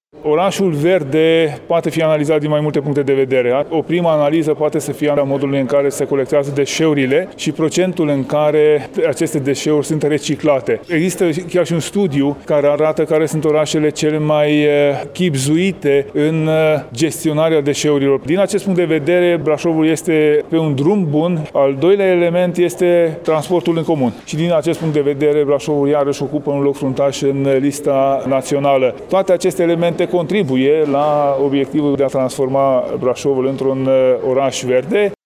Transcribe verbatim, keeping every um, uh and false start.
Orașul verde poate fi analizat din mai multe puncte de vedere. O primă analiză poate să fie a modului în care se colectează deșeurile și procentul în care aceste deșeuri sunt reciclate. Există chiar și un studiu care arată care sunt orașele cele mai chibzuite în gestionarea deșeurilor. Din acest punct de vedere, Brașovul este pe un drum bun. Al doilea element este transportul în comun. Și din acest punct de vedere, Brașovul iarăși ocupă un loc fruntaș în lista națională. Toate aceste elemente contribuie la obiectivul de a transforma Brașovul într-un oraș verde.